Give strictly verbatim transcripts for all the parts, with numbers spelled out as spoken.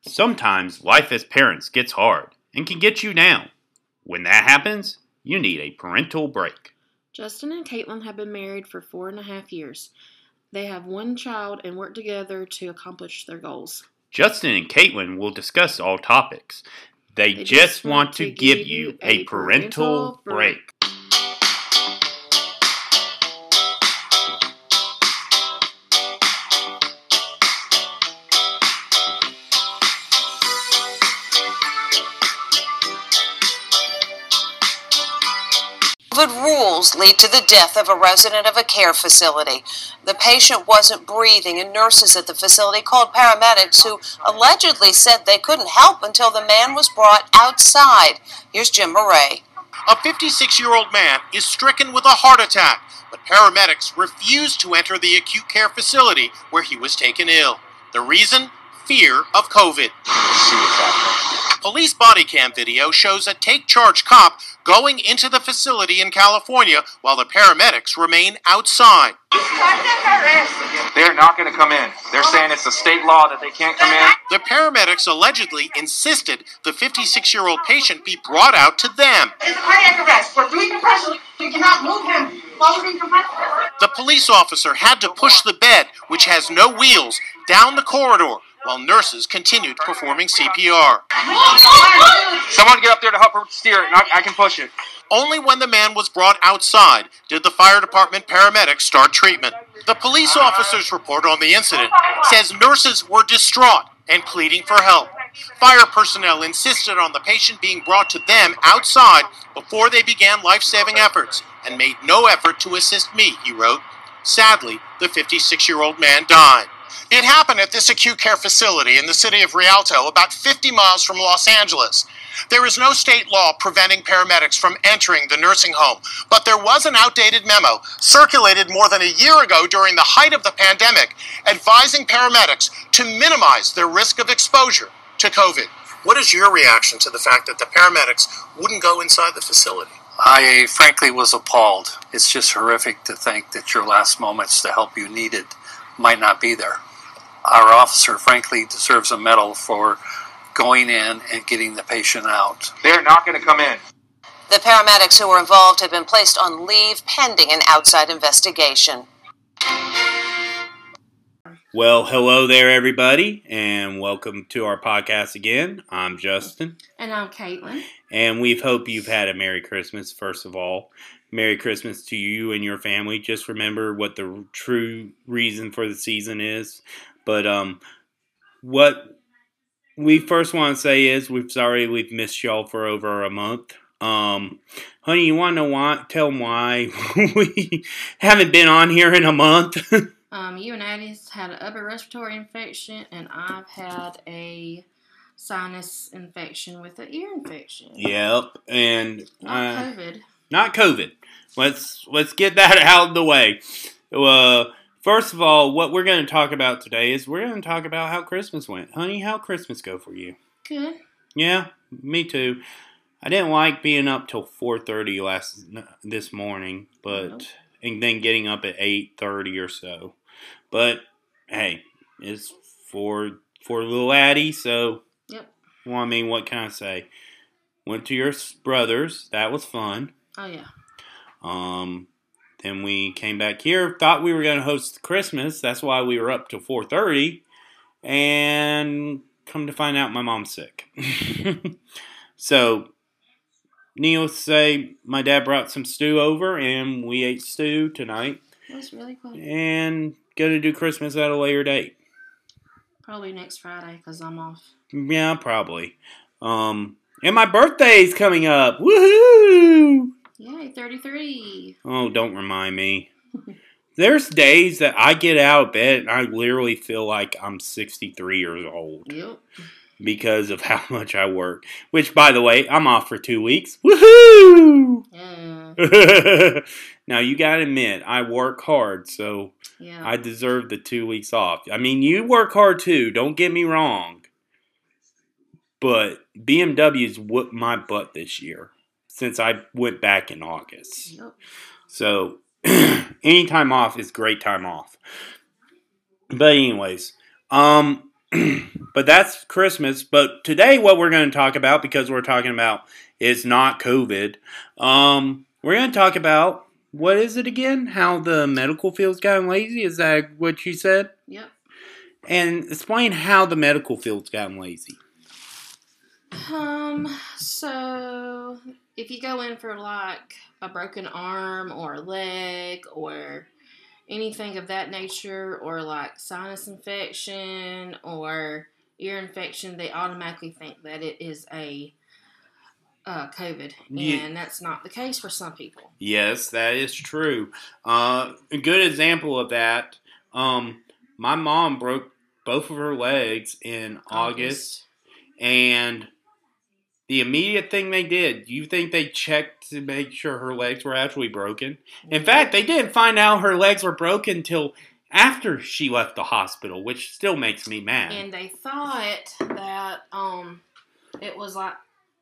Sometimes life as parents gets hard and can get you down. When that happens, you need a parental break. Justin and Caitlin have been married for four and a half years. They have one child and work together to accomplish their goals. Justin and Caitlin will discuss all topics. They, they just, just want, want to give you a parental, parental break. break. COVID rules lead to the death of a resident of a care facility. The patient wasn't breathing, and nurses at the facility called paramedics who allegedly said they couldn't help until the man was brought outside. Here's Jim Murray. A fifty-six-year-old man is stricken with a heart attack, but paramedics refused to enter the acute care facility where he was taken ill. The reason? Fear of COVID. Police body cam video shows a take-charge cop going into the facility in California while the paramedics remain outside. They're not going to come in. They're saying it's a state law that they can't come in. The paramedics allegedly insisted the fifty-six-year-old patient be brought out to them. It's a cardiac arrest. We're doing compression. You cannot move him while we're doing compression. The police officer had to push the bed, which has no wheels, down the corridor, while nurses continued performing C P R. Someone get up there to help her steer it, and I, I can push it. Only when the man was brought outside did the fire department paramedics start treatment. The police officer's report on the incident says nurses were distraught and pleading for help. Fire personnel insisted on the patient being brought to them outside before they began life-saving efforts and made no effort to assist me, he wrote. Sadly, the fifty-six-year-old man died. It happened at this acute care facility in the city of Rialto, about fifty miles from Los Angeles. There is no state law preventing paramedics from entering the nursing home, but there was an outdated memo circulated more than a year ago during the height of the pandemic advising paramedics to minimize their risk of exposure to COVID. What is your reaction to the fact that the paramedics wouldn't go inside the facility? I frankly was appalled. It's just horrific to think that your last moments, the help you needed, might not be there. Our officer, frankly, deserves a medal for going in and getting the patient out. They're not going to come in. The paramedics who were involved have been placed on leave pending an outside investigation. Well, hello there, everybody, and welcome to our podcast again. I'm Justin. And I'm Caitlin. And we hope you've had a Merry Christmas, first of all. Merry Christmas to you and your family. Just remember what the true reason for the season is. But um, what we first want to say is we're sorry we've missed y'all for over a month. Um, honey, you want to know why? Tell them why we haven't been on here in a month. um, you and Addie's had an upper respiratory infection, and I've had a sinus infection with an ear infection. Yep, and not uh, COVID. Not COVID. Let's let's get that out of the way. Uh, first of all, what we're going to talk about today is we're going to talk about how Christmas went. Honey, how Christmas go for you? Good. Yeah, me too. I didn't like being up till four thirty last this morning, but nope. And then getting up at eight thirty or so. But hey, it's for for little Addie, so yep. Well, I mean, what can I say? Went to your brother's. That was fun. Oh yeah. Um, then we came back here, thought we were going to host Christmas. That's why we were up till four thirty. And come to find out my mom's sick. So, needless to say, my dad brought some stew over and we ate stew tonight. It was really cool. And going to do Christmas at a later date. Probably next Friday because I'm off. Yeah, probably. Um, and my birthday's coming up. Woohoo! Yay, thirty-three. Oh, don't remind me. There's days that I get out of bed and I literally feel like I'm sixty-three years old. Yep. Because of how much I work. Which, by the way, I'm off for two weeks. Woohoo! Yeah. Now, you gotta admit, I work hard, so yeah. I deserve the two weeks off. I mean, you work hard too, don't get me wrong. But B M W's whooped my butt this year. Since I went back in August. Yep. So, any time off is great time off. But anyways, um, but that's Christmas. But today, what we're going to talk about, because we're talking about is not COVID, um, we're going to talk about, what is it again? How the medical field's gotten lazy? Is that what you said? Yep. And explain how the medical field's gotten lazy. Um, so if you go in for like a broken arm or a leg or anything of that nature, or like sinus infection or ear infection, they automatically think that it is a uh, COVID, Yeah. and that's not the case for some people. Yes, that is true. Uh, a good example of that, um, my mom broke both of her legs in August, and the immediate thing they did, do you think they checked to make sure her legs were actually broken? In fact, they didn't find out her legs were broken until after she left the hospital, which still makes me mad. And they thought that um, it was like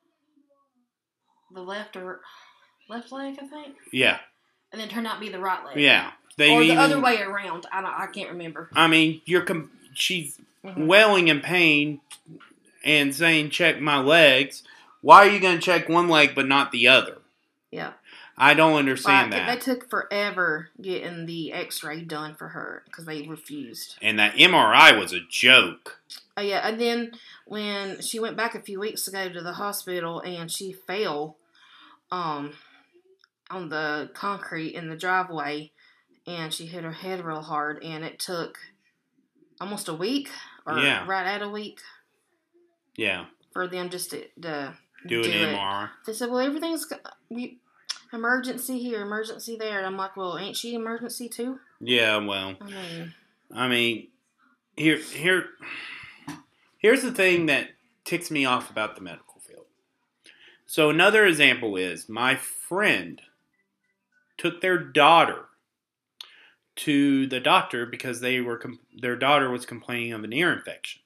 the left or left leg, I think. Yeah. And then turned out to be the right leg. Yeah. They or the even, other way around. I don't, I can't remember. I mean, you're com- she's Mm-hmm. wailing in pain and saying, check my legs. Why are you going to check one leg but not the other? Yeah. I don't understand like, that. They took forever getting the x-ray done for her because they refused. And that M R I was a joke. Oh, yeah. And then when she went back a few weeks ago to the hospital and she fell um, on the concrete in the driveway and she hit her head real hard, and it took almost a week or Yeah. right at a week Yeah. for them just to, to Do, do an it. M R I. They said, well, everything's go- we, emergency here, emergency there. And I'm like, well, ain't she emergency too? Yeah, well. I mean, I mean, here, here, here's the thing that ticks me off about the medical field. So another example is my friend took their daughter to the doctor because they were com- their daughter was complaining of an ear infection.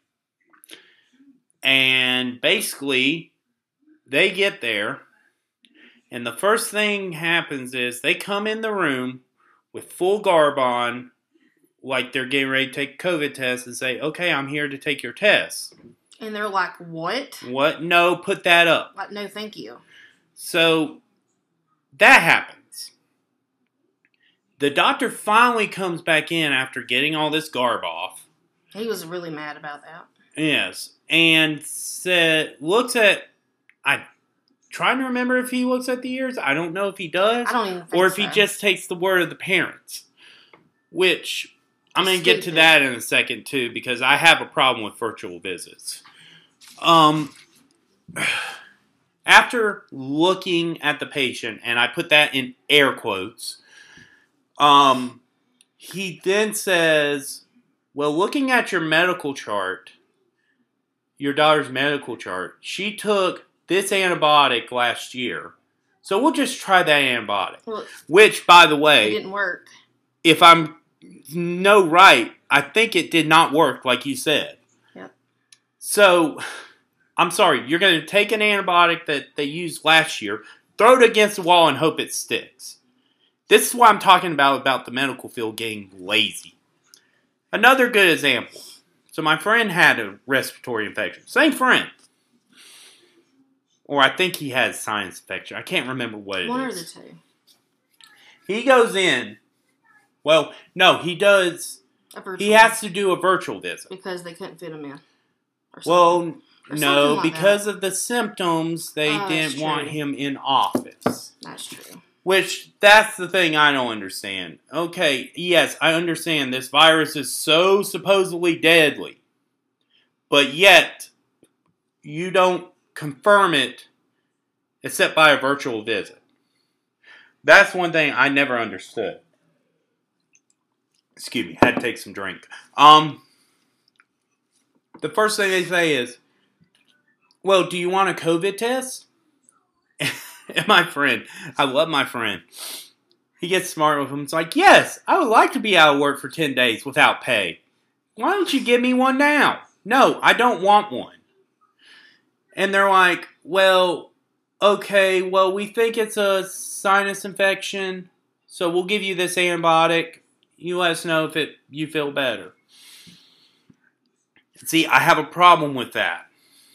And basically, they get there, and the first thing happens is they come in the room with full garb on, like they're getting ready to take a COVID test, and say, okay, I'm here to take your test. and they're like, what? What? No, put that up. Like, no, thank you. So, that happens. The doctor finally comes back in after getting all this garb off. He was really mad about that. Yes. And said, looks at, I'm trying to remember if he looks at the ears. I don't know if he does. I don't even think Or if so. he just takes the word of the parents. Which, I'm going to get to Stupid. that in a second too, because I have a problem with virtual visits. Um, after looking at the patient, and I put that in air quotes, um, he then says, well, looking at your medical chart, your daughter's medical chart, she took this antibiotic last year. So we'll just try that antibiotic. Well, Which, by the it way, didn't work. if I'm no right, I think it did not work like you said. Yep. So, I'm sorry, you're going to take an antibiotic that they used last year, throw it against the wall and hope it sticks. This is what I'm talking about, about the medical field getting lazy. Another good example. So my friend had a respiratory infection. Same friend. Or I think he had sinus infection. I can't remember what it One or is. the two. He goes in. Well, no, he does. A virtual, He has to do a virtual visit. because they couldn't fit him in. Or something. Well, Or no, something like because of the symptoms, they Oh, that's didn't want true. him in office. That's true. Which, that's the thing I don't understand. Okay, yes, I understand this virus is so supposedly deadly. But yet, you don't confirm it except by a virtual visit. That's one thing I never understood. Excuse me, had to take some drink. Um, the first thing they say is, well, do you want a COVID test? And my friend, I love my friend. He gets smart with him. It's like, yes, I would like to be out of work for ten days without pay. Why don't you give me one now? No, I don't want one. And they're like, well, okay, well, we think it's a sinus infection, so we'll give you this antibiotic. You let us know if it you feel better. See, I have a problem with that.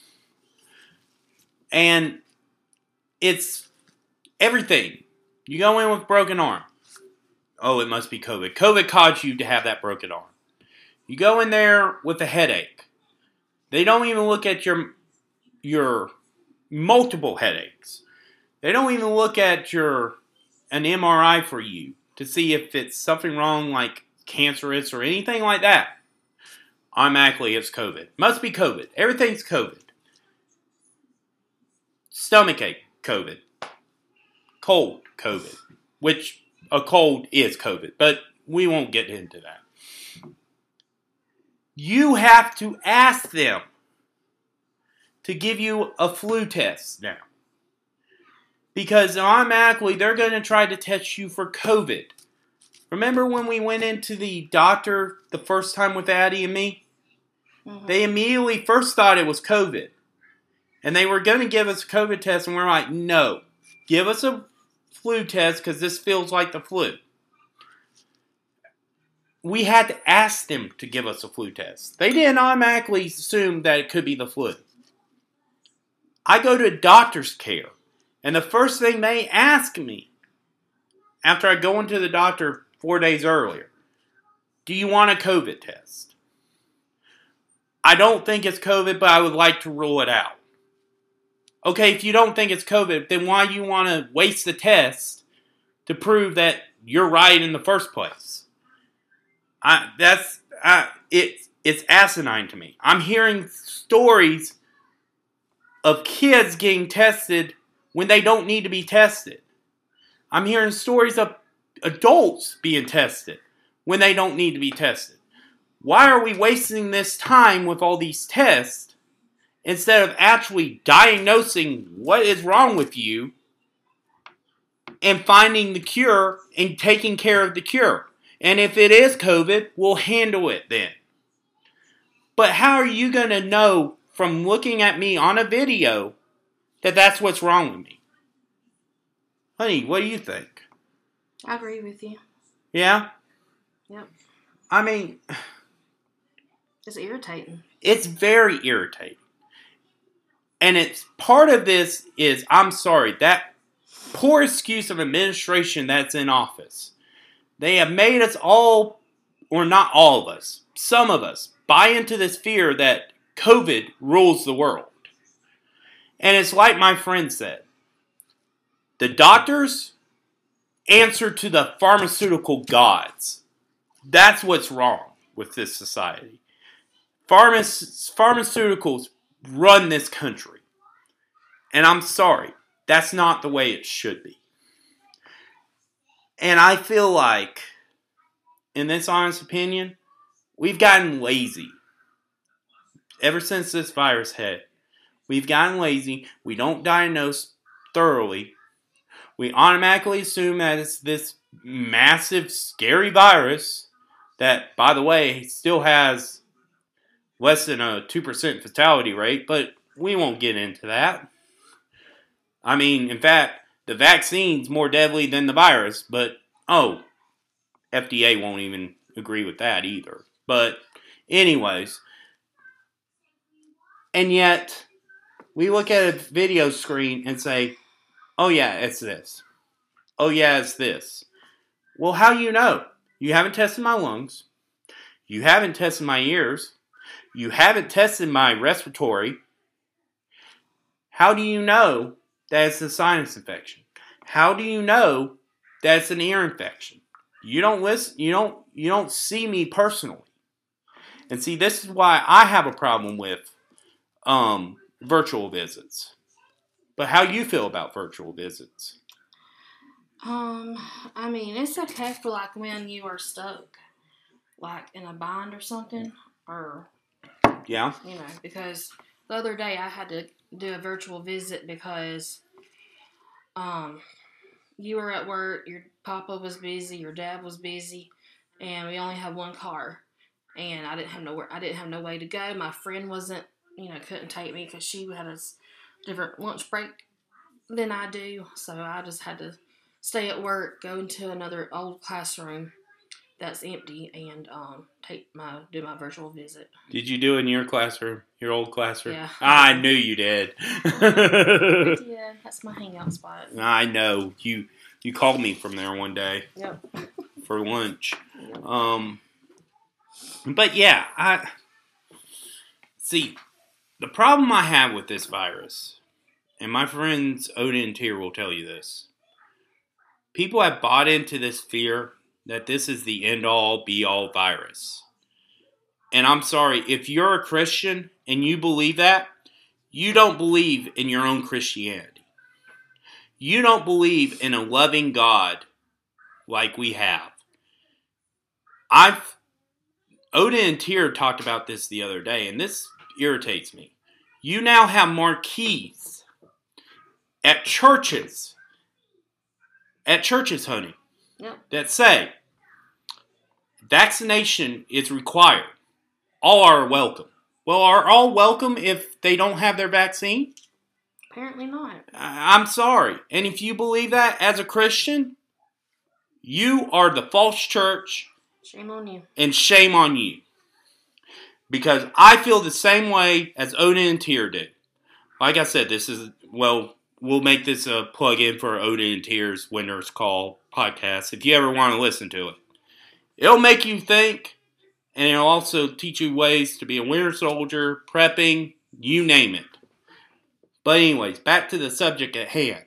And it's everything. You go in with broken arm. Oh, it must be COVID. COVID caused you to have that broken arm. You go in there with a headache. They don't even look at your your multiple headaches. They don't even look at your an M R I for you to see if it's something wrong like cancerous or anything like that. Automatically, it's COVID. Must be COVID. Everything's COVID. Stomachache, COVID. Cold, COVID. Which a cold is COVID, but we won't get into that. You have to ask them to give you a flu test now. Because automatically they're going to try to test you for COVID. Remember when we went into the doctor the first time with Addie and me? Mm-hmm. They immediately first thought it was COVID. And they were going to give us a COVID test, and we're like, no. Give us a flu test because this feels like the flu. We had to ask them to give us a flu test. They didn't automatically assume that it could be the flu. I go to doctor's care, and the first thing they ask me after I go into the doctor four days earlier, do you want a COVID test? I don't think it's COVID, but I would like to rule it out. Okay, if you don't think it's COVID, then why do you want to waste the test to prove that you're right in the first place? I, that's I, it, it's asinine to me. I'm hearing stories of kids getting tested when they don't need to be tested. I'm hearing stories of adults being tested when they don't need to be tested. Why are we wasting this time with all these tests instead of actually diagnosing what is wrong with you and finding the cure and taking care of the cure? And if it is COVID, we'll handle it then. But how are you going to know from looking at me on a video that that's what's wrong with me? Honey, what do you think? I agree with you. Yeah? Yep. I mean, it's irritating. It's very irritating. And it's part of this is, I'm sorry, that poor excuse of administration that's in office. They have made us all, or not all of us, some of us, buy into this fear that COVID rules the world. And it's like my friend said, the doctors answer to the pharmaceutical gods. That's what's wrong with this society. Pharma- pharmaceuticals run this country. And I'm sorry, that's not the way it should be. And I feel like, in this honest opinion, we've gotten lazy. Ever since this virus hit, we've gotten lazy. We don't diagnose thoroughly. We automatically assume that it's this massive, scary virus that, by the way, still has less than a two percent fatality rate, but we won't get into that. I mean, in fact, the vaccine's more deadly than the virus, but, oh, F D A won't even agree with that either. But, anyways, and yet, we look at a video screen and say, oh yeah, it's this. Oh yeah, it's this. Well, how do you know? You haven't tested my lungs. You haven't tested my ears. You haven't tested my respiratory. How do you know that it's a sinus infection? How do you know that it's an ear infection? You don't listen, you don't you don't see me personally. And see, this is why I have a problem with um, virtual visits. But how do you feel about virtual visits? Um, I mean, it's okay for like when you are stuck, like in a bind or something, or yeah, you know, because the other day I had to do a virtual visit because um, you were at work, your papa was busy, your dad was busy, and we only had one car, and I didn't have nowhere, I didn't have no way to go. My friend wasn't, you know, couldn't take me because she had a different lunch break than I do, so I just had to stay at work, go into another old classroom, that's empty and um take my do my virtual visit. Did you do it in your classroom? Your old classroom? Yeah. I knew you did. Yeah, that's my hangout spot. I know. You you called me from there one day. Yep. For lunch. Yep. Um but yeah, I see the problem I have with this virus, and my friends Odin and Tier will tell you this. People have bought into this fear that this is the end-all, be-all virus. And I'm sorry, if you're a Christian and you believe that, you don't believe in your own Christianity. You don't believe in a loving God like we have. I've Odin and Tier talked about this the other day, and this irritates me. You now have marquees at churches, at churches, honey, Yep. that say vaccination is required. All are welcome. Well, are all welcome if they don't have their vaccine? Apparently not. I- I'm sorry. And if you believe that as a Christian, you are the false church, Shame on you. and shame on you. Because I feel the same way as Odin and Tier did. Like I said, this is, well, we'll make this a plug-in for Odin and Tier's Winner's Call podcast if you ever want to listen to it. It'll make you think, and it'll also teach you ways to be a winter soldier, prepping, you name it. But anyways, back to the subject at hand.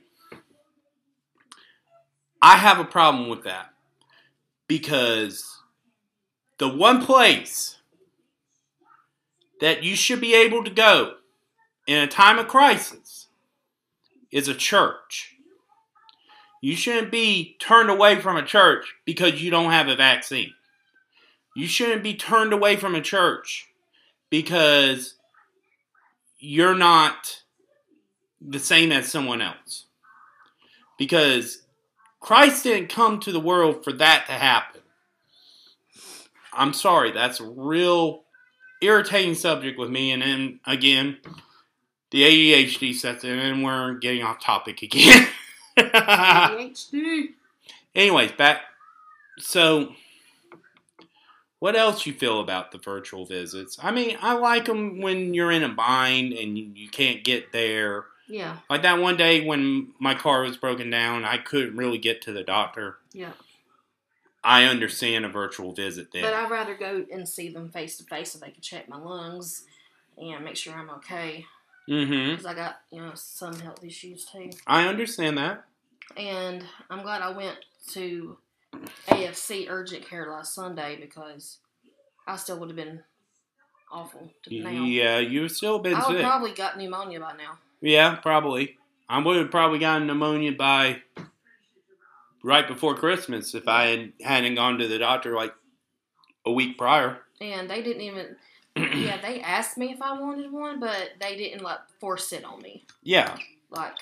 I have a problem with that. Because the one place that you should be able to go in a time of crisis is a church. You shouldn't be turned away from a church because you don't have a vaccine. You shouldn't be turned away from a church because you're not the same as someone else. Because Christ didn't come to the world for that to happen. I'm sorry, that's a real irritating subject with me. And then, again, the A D H D sets in and we're getting off topic again. A D H D. Anyways, back. So, what else you feel about the virtual visits? I mean, I like them when you're in a bind and you can't get there. Yeah. Like that one day when my car was broken down, I couldn't really get to the doctor. Yeah. I understand a virtual visit then. But I'd rather go and see them face to face so they can check my lungs and make sure I'm okay. Mm-hmm. Because I got, you know, some health issues too. I understand that. And I'm glad I went to A F C urgent care last Sunday because I still would have been awful to now. Yeah, you've still been I would sick. have probably got pneumonia by now. Yeah, probably. I would have probably gotten pneumonia by right before Christmas if I had, hadn't gone to the doctor like a week prior. And they didn't even, yeah, they asked me if I wanted one, but they didn't, like, force it on me. Yeah. Like,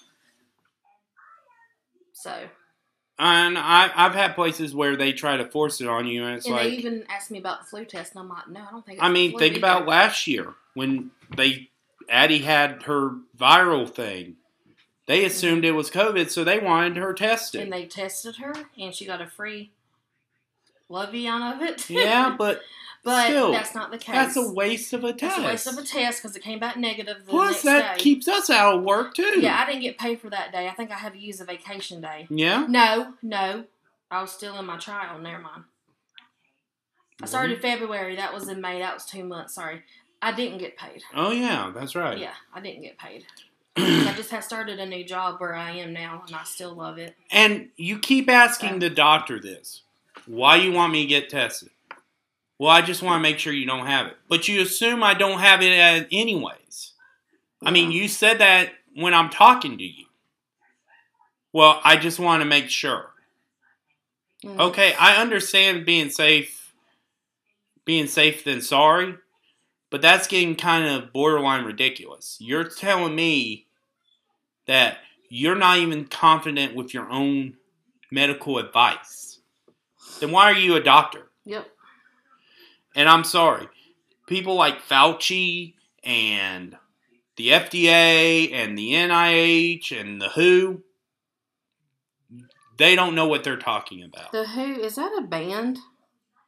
so. And I, I've had places where they try to force it on you, and it's and like... they even asked me about the flu test, and I'm like, no, I don't think it's I mean, the flu think either. about last year when they Addie had her viral thing. They assumed it was COVID, so they wanted her tested. And they tested her, and she got a free lovey out of it. Yeah, but but still, that's not the case. that's a waste of a test. That's a waste of a test because it came back negative the Plus, next that day. keeps us out of work, too. Yeah, I didn't get paid for that day. I think I had to use a vacation day. Yeah? No, no. I was still in my trial. Never mind. I started in February. That was in May. That was two months. Sorry. I didn't get paid. Oh, yeah, that's right. Yeah, I didn't get paid. I just have started a new job where I am now, and I still love it. And you keep asking the doctor this. Why you want me to get tested? Well, I just want to make sure you don't have it. But you assume I don't have it as anyways. I mean, you said that when I'm talking to you. Well, I just want to make sure. Mm. Okay, I understand being safe, being safe than sorry, but that's getting kind of borderline ridiculous. You're telling me that you're not even confident with your own medical advice. Then why are you a doctor? Yep. And I'm sorry, people like Fauci and the F D A and the N I H and the W H O, they don't know what they're talking about. The Who, is that a band?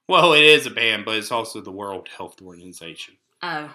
Well, it is a band, but it's also the World Health Organization. Oh.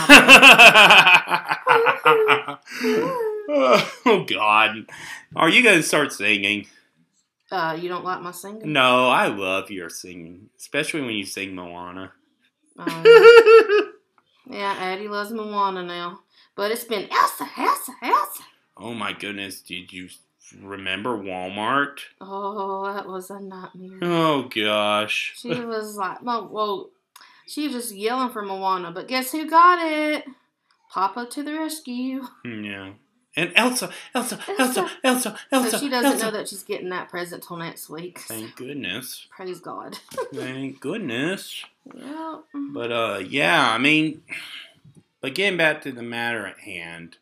Oh, God. Are you going to start singing? Uh, you don't like my singing? No, I love your singing. Especially when you sing Moana. Um, yeah, Addie loves Moana now. But it's been Elsa, Elsa, Elsa. Oh, my goodness. Did you remember Walmart? Oh, that was a nightmare. Oh, gosh. She was like, well, well, she was just yelling for Moana. But guess who got it? Papa to the rescue. Yeah. And Elsa, Elsa, Elsa, Elsa, Elsa, Elsa. So she doesn't Elsa. know that she's getting that present till next week. Thank goodness. Praise God. Thank goodness. Yeah. But, uh, yeah, I mean, but getting back to the matter at hand,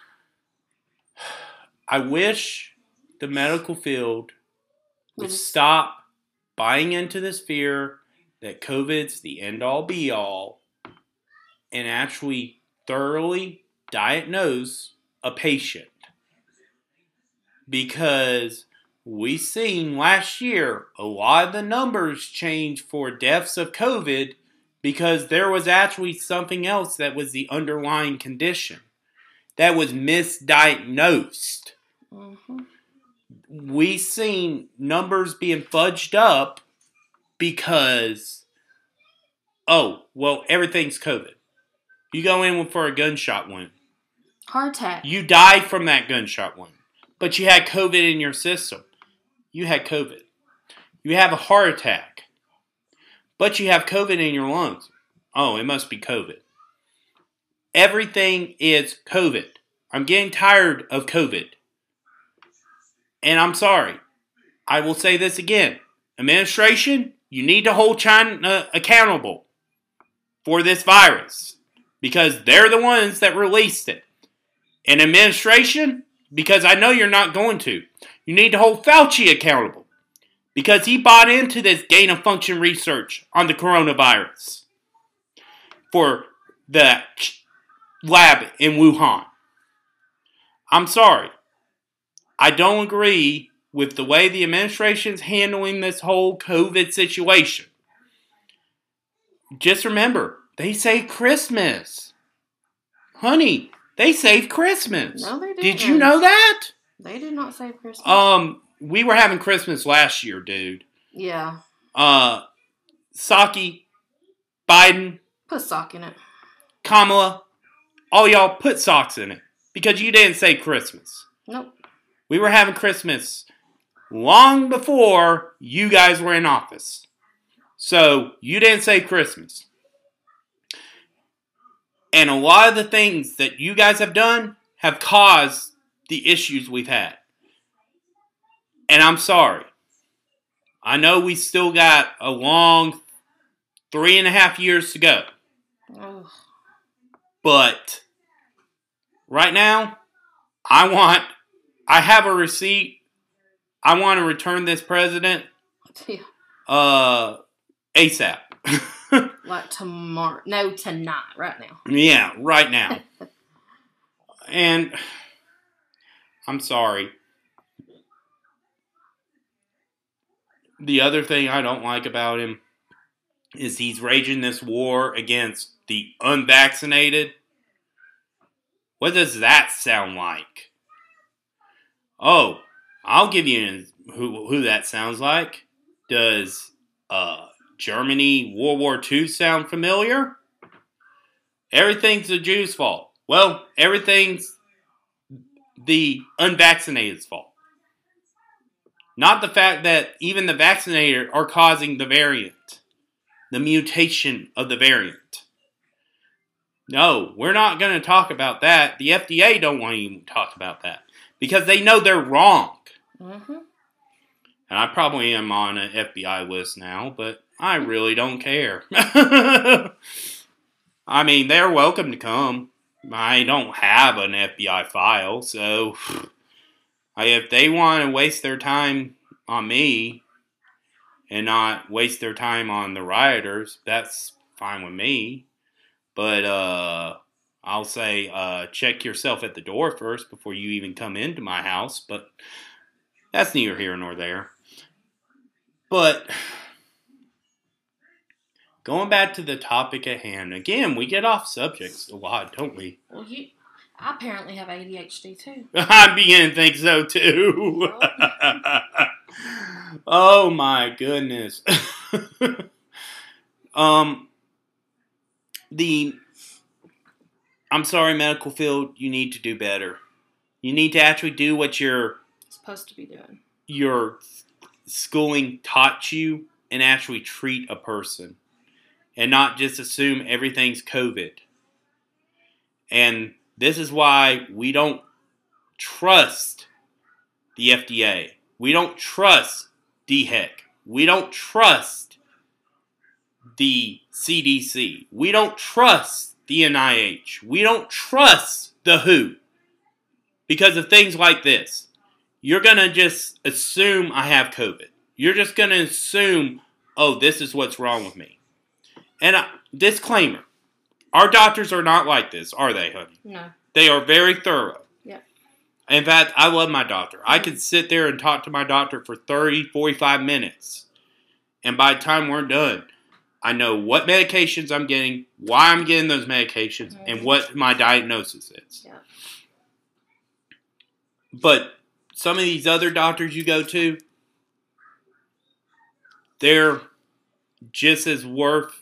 I wish the medical field would stop buying into this fear that COVID's the end-all, be-all, and actually thoroughly diagnose a patient. Because we seen last year a lot of the numbers change for deaths of COVID because there was actually something else that was the underlying condition that was misdiagnosed. Mm-hmm. We seen numbers being fudged up because, oh, well, everything's COVID. You go in for a gunshot wound. Heart attack. You die from that gunshot wound. But you had COVID in your system. You had COVID. You have a heart attack. But you have COVID in your lungs. Oh, it must be COVID. Everything is COVID. I'm getting tired of COVID. And I'm sorry. I will say this again. Administration, you need to hold China accountable for this virus. Because they're the ones that released it. And administration, because I know you're not going to, you need to hold Fauci accountable. Because he bought into this gain-of-function research on the coronavirus for the lab in Wuhan. I'm sorry. I don't agree with the way the administration's handling this whole COVID situation. Just remember, they say Christmas. Honey, they saved Christmas. No, they didn't. Did you know that? They did not save Christmas. Um, we were having Christmas last year, dude. Yeah. Uh, Psaki, Biden, Put sock in it. Kamala, all y'all put socks in it. Because you didn't say Christmas. Nope. We were having Christmas long before you guys were in office. So, you didn't say Christmas. And a lot of the things that you guys have done have caused the issues we've had. And I'm sorry. I know we still got a long three and a half years to go. Ugh. But right now, I want, I have a receipt. I want to return this president Yeah. uh, ASAP. Like tomorrow. No, tonight. Right now. Yeah, right now. And I'm sorry. The other thing I don't like about him is he's raging this war against the unvaccinated. What does that sound like? Oh, I'll give you who, who that sounds like. Does uh, Germany World War Two sound familiar? Everything's the Jews' fault. Well, everything's the unvaccinated's fault. Not the fact that even the vaccinated are causing the variant. The mutation of the variant. No, we're not going to talk about that. The F D A don't want to even talk about that. Because they know they're wrong. Mm-hmm. And I probably am on an F B I list now, but I really don't care. I mean, they're welcome to come. I don't have an F B I file, so if they want to waste their time on me and not waste their time on the rioters, that's fine with me. But uh, I'll say uh, check yourself at the door first before you even come into my house. But that's neither here nor there. But going back to the topic at hand. Again, we get off subjects a lot, don't we? Well, you, I apparently have A D H D too. I'm beginning to think so too. Oh my goodness. um, the, I'm sorry, medical field, you need to do better. You need to actually do what you're supposed to be doing. Your schooling taught you and actually treat a person. And not just assume everything's COVID. And this is why we don't trust the F D A. We don't trust D H E C. We don't trust the C D C. We don't trust the N I H. We don't trust the W H O. Because of things like this. You're going to just assume I have COVID. You're just going to assume, oh, this is what's wrong with me. And uh, disclaimer, our doctors are not like this, are they, honey? No. They are very thorough. Yeah. In fact, I love my doctor. Mm-hmm. I could sit there and talk to my doctor for thirty, forty-five minutes. And by the time we're done, I know what medications I'm getting, why I'm getting those medications, mm-hmm. and what my diagnosis is. Yeah. But some of these other doctors you go to, they're just as worth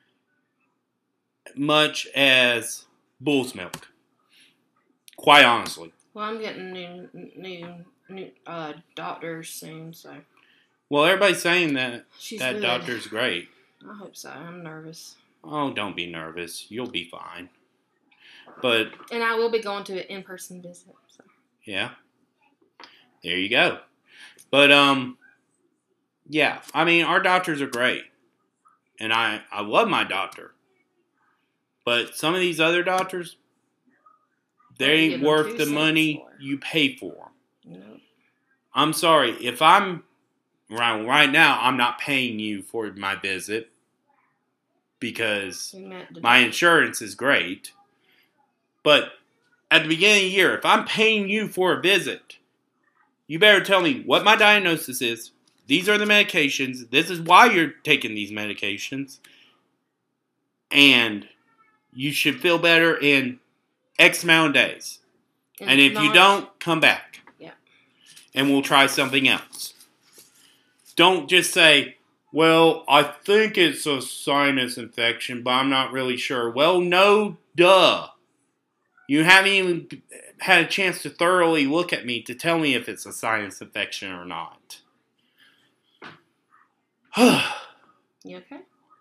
much as bull's milk. Quite honestly. Well, I'm getting new new new uh, doctors soon, so. Well, everybody's saying that She's that good. doctor's great. I hope so. I'm nervous. Oh, don't be nervous. You'll be fine. But and I will be going to an in-person visit. So. Yeah. There you go. But um, yeah. I mean, our doctors are great, and I I love my doctor. But some of these other doctors, they ain't worth the money you pay for them. No. I'm sorry. If I'm, right, right now, I'm not paying you for my visit because my insurance is great. But at the beginning of the year, if I'm paying you for a visit, you better tell me what my diagnosis is. These are the medications. This is why you're taking these medications. And you should feel better in X amount of days. And, and if not, you don't, come back. Yeah. And we'll try something else. Don't just say, well, I think it's a sinus infection, but I'm not really sure. Well, no, duh. You haven't even had a chance to thoroughly look at me to tell me if it's a sinus infection or not. You okay?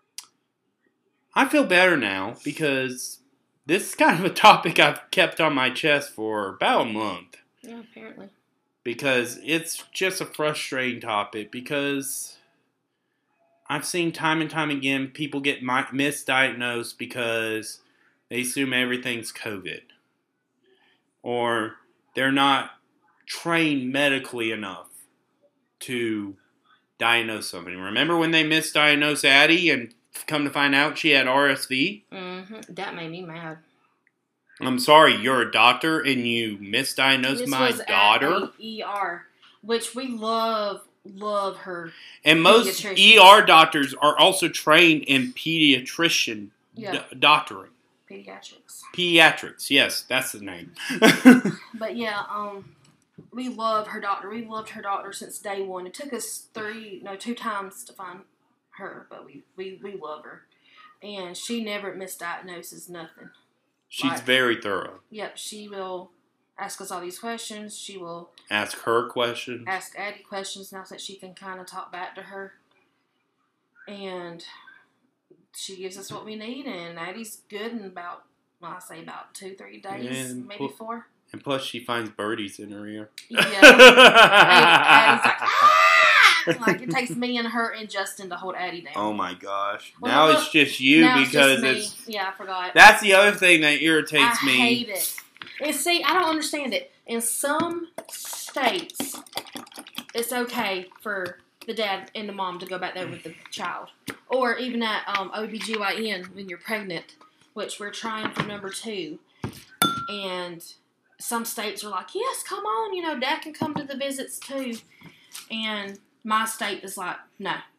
I feel better now because this is kind of a topic I've kept on my chest for about a month. Yeah, apparently. Because it's just a frustrating topic because I've seen time and time again people get misdiagnosed because they assume everything's COVID. Or they're not trained medically enough to diagnose somebody. Remember when they misdiagnosed Addie and come to find out she had R S V? Mm-hmm. That made me mad. I'm sorry, you're a doctor and you misdiagnosed this my was daughter? At E R, which we love, love her. And most E R doctors are also trained in pediatrician yeah. d- doctoring. Pediatrics. Pediatrics, yes, that's the name. But yeah, um, we love her doctor. We loved her doctor since day one. It took us three, no, two times to find her, but we, we, we love her. And she never misdiagnoses nothing. She's like, very thorough. Yep, she will ask us all these questions. She will ask her questions. Ask Addie questions now that she can kind of talk back to her. And she gives us what we need, and Addie's good in about, well, I say about two, three days, and maybe pl- four. And plus, she finds birdies in her ear. Yeah. Addie's like, ah! Like, it takes me and her and Justin to hold Addie down. Oh my gosh. Well, now look, it's just you now because it's, just it's. Yeah, I forgot. That's the other thing that irritates I me. I hate it. And see, I don't understand it. In some states, it's okay for the dad and the mom to go back there with the child. Or even at um, O B G Y N when you're pregnant, which we're trying for number two. And some states are like, yes, come on, you know, dad can come to the visits too. And my state is like, no.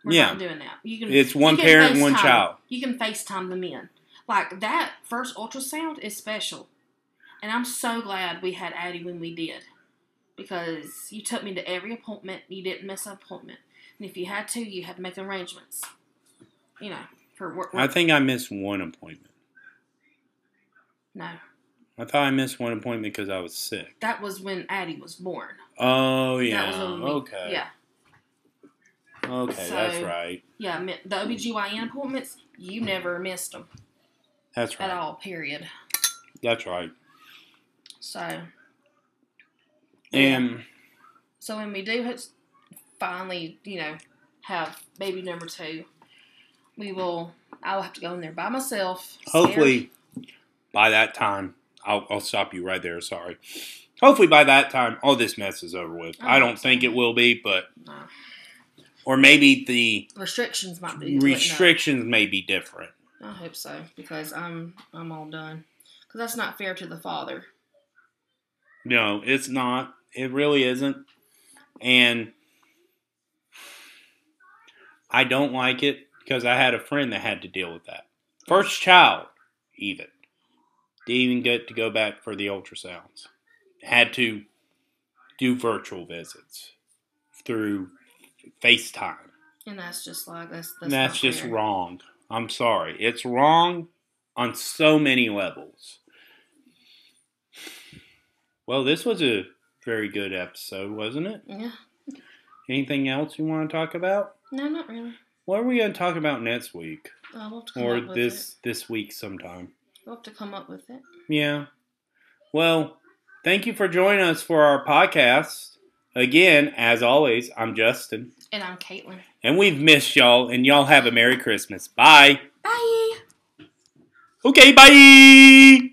We're Yeah. not doing that. You can. It's one you can parent, one FaceTime- child. You can FaceTime the men. Like, that first ultrasound is special. And I'm so glad we had Addie when we did. Because you took me to every appointment. You didn't miss an appointment. And if you had to, you had to make arrangements. You know, for work. I think I missed one appointment. No. I thought I missed one appointment because I was sick. That was when Addie was born. Oh, That yeah. was when we- Okay. Yeah. Okay, So- that's right. Yeah, mi- the O B G Y N appointments, you never missed them That's right. at all, period. That's right. So, And so when we do ha- finally, you know, have baby number two, we will, I will have to go in there by myself. hopefully by that time, I'll, I'll stop you right there. Sorry. Hopefully by that time, all this mess is over with. I I don't hope so. think it will be, but No. or maybe the Restrictions might be. letting up. restrictions may be different. I hope so, because I'm I'm all done. Because that's not fair to the father. No, it's not. It really isn't. And I don't like it because I had a friend that had to deal with that. First child, even. Didn't even get to go back for the ultrasounds. Had to do virtual visits through FaceTime. And that's just like, that's that's, And that's not just fair. wrong. I'm sorry. It's wrong on so many levels. Well, this was a very good episode, wasn't it? Yeah. Anything else you want to talk about? No, not really. What are we going to talk about next week? Uh, we'll have to come Or up with this it. this week sometime? We'll have to come up with it. Yeah. Well, thank you for joining us for our podcast. Again, as always, I'm Justin. And I'm Caitlin. And we've missed y'all, and y'all have a Merry Christmas. Bye. Bye! Okay, bye!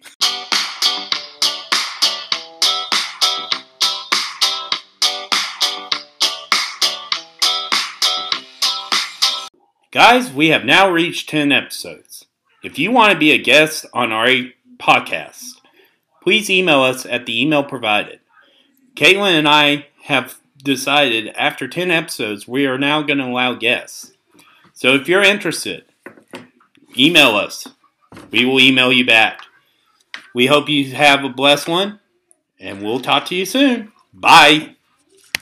Guys, we have now reached ten episodes. If you want to be a guest on our podcast, please email us at the email provided. Caitlin and I have decided after ten episodes, we are now going to allow guests. So if you're interested, email us. We will email you back. We hope you have a blessed one, and we'll talk to you soon. Bye.